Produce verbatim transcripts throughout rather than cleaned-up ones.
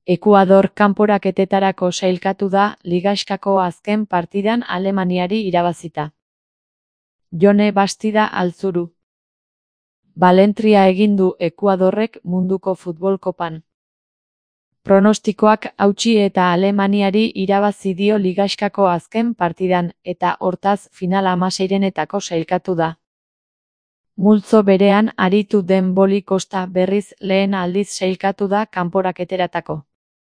Ekuador kanporaketetarako sailkatu da ligaxkako azken partidan Alemaniari irabazita. Jone Bastida Altzuru. Balentria egin du Ekuadorrek munduko futbol kopan. Pronostikoak hautsi eta Alemaniari irabazi dio ligaxkako azken partidan eta hortaz final hamaseirenetako sailkatu da. Multzo berean aritu den Boli Kosta berriz lehen aldiz sailkatu da kanporaketeratako.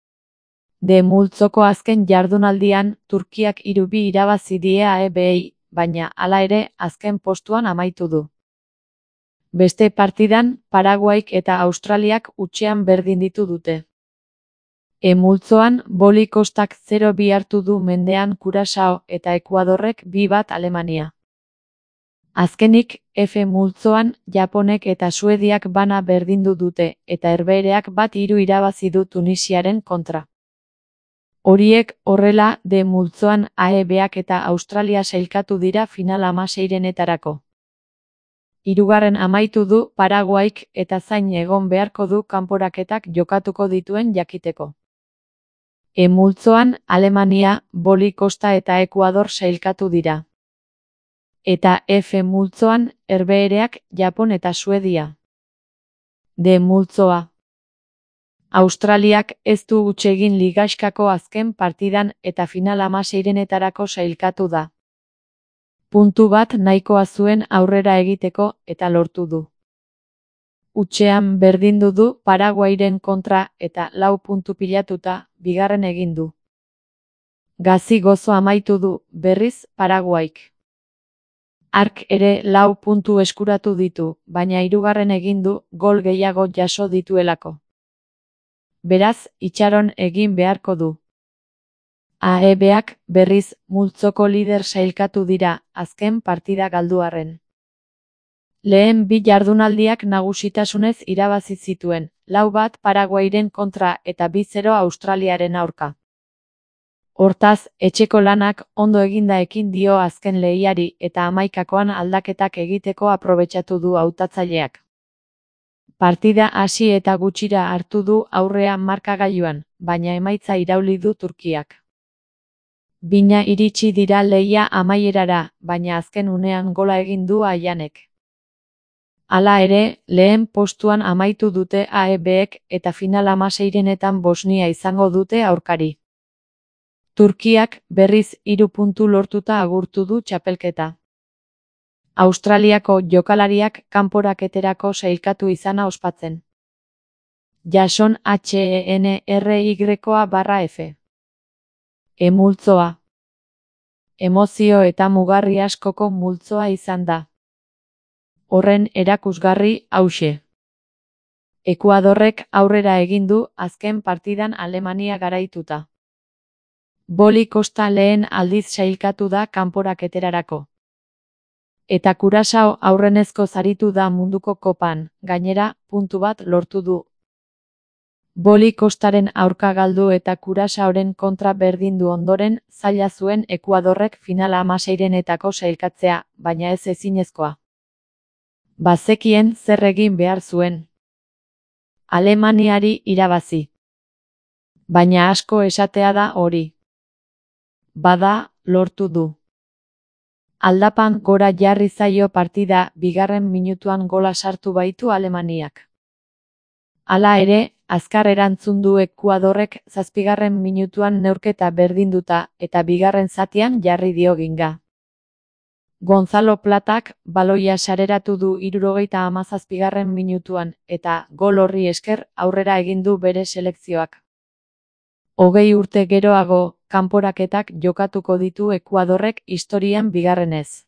De multzoko azken jardunaldian Turkiak hiru bi irabazi die A E Bei, baina hala ere azken postuan amaitu du. Beste partidan Paraguaik eta Australiak hutsean berdinditu dute. E multzoan Boli Kostak zero bi hartu du mendean Kurasao eta Ekuadorrek bi bat Alemania. Azkenik, F multzoan Japonek eta Suediak bana berdindu dute eta Herbehereak bat hiru irabazi du Tunisiaren kontra. Horiek horrela de multzoan A E Beak eta Australia sailkatu dira final hamaseirenetarako. Hirugarren amaitu du Paraguaik eta zain egon beharko du kanporaketak jokatuko dituen jakiteko. E multzoan Alemania, Boli Kosta eta Ekuador sailkatu dira. Eta F multzoan Herbehereak Japon eta Suedia. D multzoa. Australiak ez du huts egin ligaxkako azken partidan eta final hamaseirenetarako sailkatu da. Puntu bat nahikoa zuen aurrera egiteko eta lortu du. Hutsean berdindu du Paraguairen kontra eta lau puntu pilatuta bigarren egin du. Gazi gozo amaitu du berriz Paraguaik. Hark ere lau puntu eskuratu ditu, baina hirugarren egin du gol gehiago jaso dituelako. Beraz, itxaron egin beharko du. A E Beak berriz multzoko lider sailkatu dira azken partida galduarren. Lehen bi jardunaldiak nagusitasunez irabazi zituen, lau bat Paraguairen kontra eta bi zero Australiaren aurka. Hortaz, etxeko lanak ondo eginda ekin dio azken lehiari eta hamaikakoan aldaketak egiteko aprobetxatu du hautatzaileak. Partida hasi eta gutxira hartu du aurrea markagailuan, baina emaitza irauli du Turkiak. Bina iritsi dira lehia amaierara, baina azken unean gola egin du Aianek. Hala ere, lehen postuan amaitu dute A E Beek eta final hamaseirenetan Bosnia izango dute aurkari. Turkiak berriz hiru puntu lortuta agurtu du txapelketa. Australiako jokalariak kanporaketerako sailkatu izana ospatzen. Jason H E N R Y barra F. E multzoa. Emozio eta mugarri askoko multzoa izan da. Horren erakusgarri hauxe. Ekuadorrek aurrera egin du azken partidan Alemania garaituta. Boli Kosta lehen aldiz sailkatu da kanporaketerarako. Eta Kurasao aurrenezko zaritu da munduko kopan, gainera, puntu bat lortu du. Boli Kostaren aurka galdu eta Kurasaoren kontra berdindu ondoren, zaila zuen Ekuadorrek final hamaseirenetako sailkatzea, baina ez ezinezkoa. Bazekien zer egin behar zuen. Alemaniari irabazi. Baina asko esatea da hori. Bada, lortu du. Aldapan gora jarri zaio partida bigarren minutuan gola sartu baitu Alemaniak. Hala ere, azkar erantzun du Ekuadorrek zazpigarren minutuan neurketa berdinduta eta bigarren zatian jarri dio ginga. Gonzalo Platak baloia sareratu du hirurogeita hamazazpigarren minutuan eta gol horri esker aurrera egin du bere selekzioak. Hogei urte geroago, kanporaketak jokatuko ditu Ekuadorrek historian bigarrenez.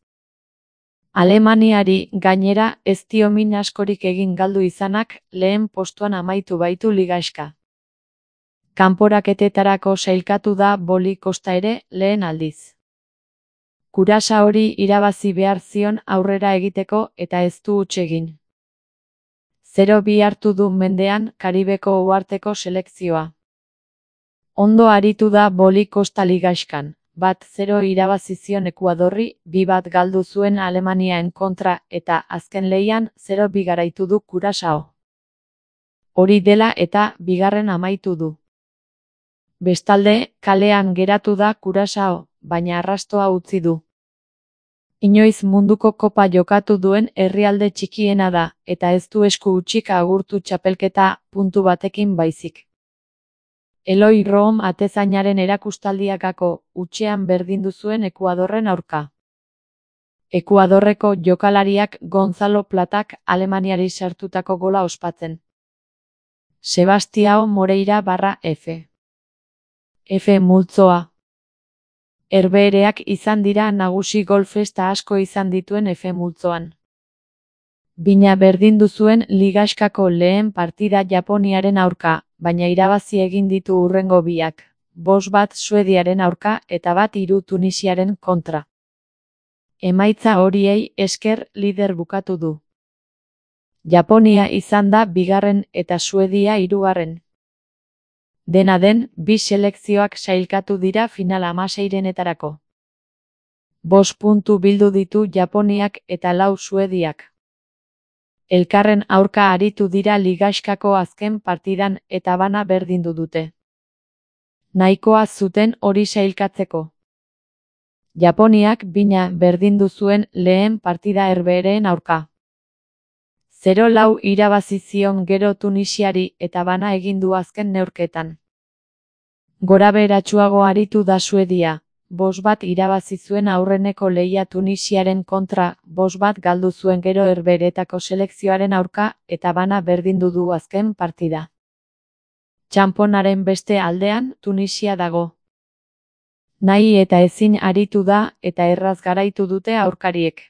Alemaniari gainera ez dio min askorik egin galdu izanak lehen postuan amaitu baitu ligaxka. Kanporaketetarako sailkatu da Boli Kosta ere lehen aldiz. Kurasaori irabazi behar zion aurrera egiteko eta ez du huts egin. zero bi hartu du mendean Karibeko uharteko selekzioa. Ondo aritu da Boli Kosta ligaxkan, bat zero irabazi zion Ekuadorri, bi bat galdu zuen Alemaniaen kontra eta azken lehian zero bi garaitu du Kurasao. Hori dela eta bigarren amaitu du. Bestalde, kalean geratu da Kurasao, baina arrastoa utzi du. Inoiz munduko kopa jokatu duen herrialde txikiena da, eta ez du esku hutsik agurtu txapelketa, puntu batekin baizik. Eloi Room atezainaren erakustaldiakako hutsean berdindu zuen Ekuadorren aurka. Ekuadorreko jokalariak Gonzalo Platak Alemaniari sartutako gola ospatzen. Sebastiao Moreira barra F. F multzoa. Herbehereak izan dira nagusi gol festa asko izan dituen F multzoan. Bina berdindu zuen ligaxkako lehen partida Japoniaren aurka, baina irabazi egin ditu hurrengo biak, bost bat Suediaren aurka eta bat hiru Tunisiaren kontra. Emaitza horiei esker lider bukatu du. Japonia izan da bigarren eta Suedia hirugarren. Dena den, bi selekzioak sailkatu dira final hamaseirenetarako. Bost puntu bildu ditu Japoniak eta lau Suediak. Elkarren aurka aritu dira ligaxkako azken partidan eta bana berdindu dute. Nahikoa zuten hori sailkatzeko. Japoniak bina berdindu zuen lehen partida herbehereen aurka. zero lau irabazi zion gero Tunisiari eta bana egin du azken neurketan. Gorabeheratsuago aritu da Suedia, bost bat irabazi zuen aurreneko lehia Tunisiaren kontra, bost bat galdu zuen gero herbeheretako selekzioaren aurka eta bana berdindu du azken partida. Txanponaren beste aldean Tunisia dago. Nahi eta ezin aritu da eta erraz garaitu dute aurkariek.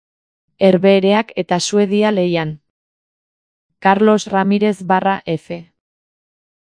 Herbehereak eta Suedia lehian. Carlos Ramírez barra F.